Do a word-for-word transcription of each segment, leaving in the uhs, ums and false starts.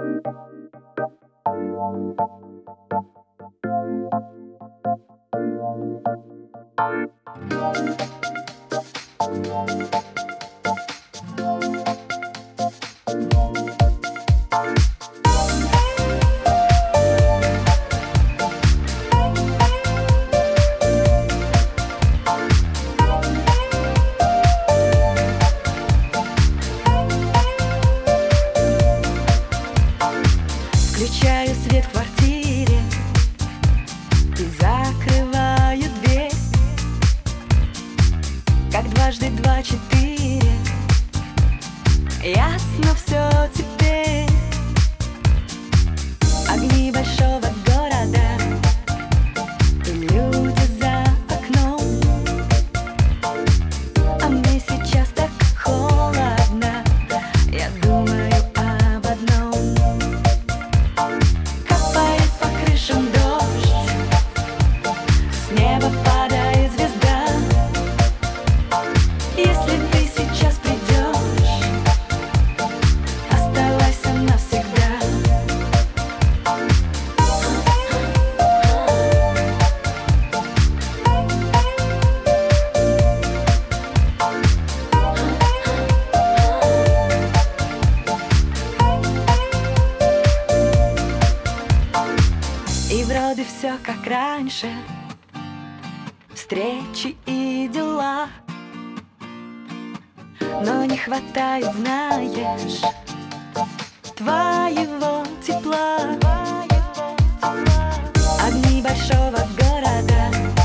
Включаю свет в квартире и закрываю дверь. Как дважды два четыре, ясно все теперь. Огни большого города и люди за окном, а мне сейчас так холодно. Я думаю об одном. Капает по крышам дождь, с неба падает звезда. Если ты сейчас придешь, оставайся навсегда. И вроде все как раньше, встречи и дела, но не хватает, знаешь, твоего тепла. Огни большого города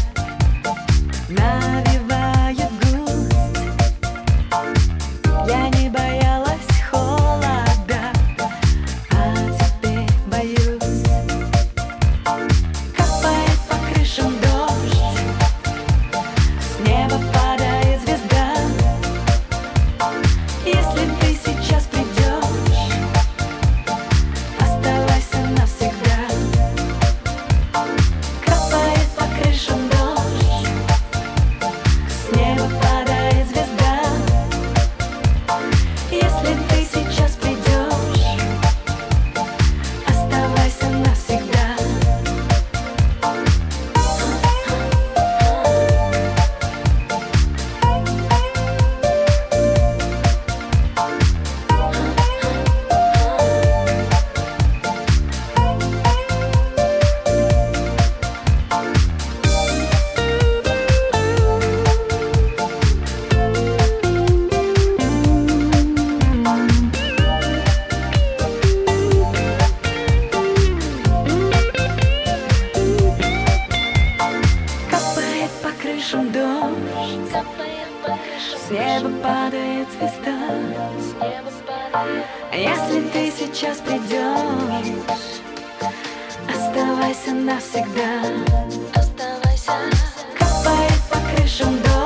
навевают грусть. Я не боялась холода, а теперь боюсь. Капает по крышам дождь, с неба падает звезда. Если ты сейчас придешь, оставайся навсегда. Капает по крышам дождь, с неба падает звезда. Если ты сейчас придешь, оставайся навсегда. Капает по крышам дождь, с неба падает звезда. Если ты сейчас придешь, оставайся навсегда. Капает по крышам дождь.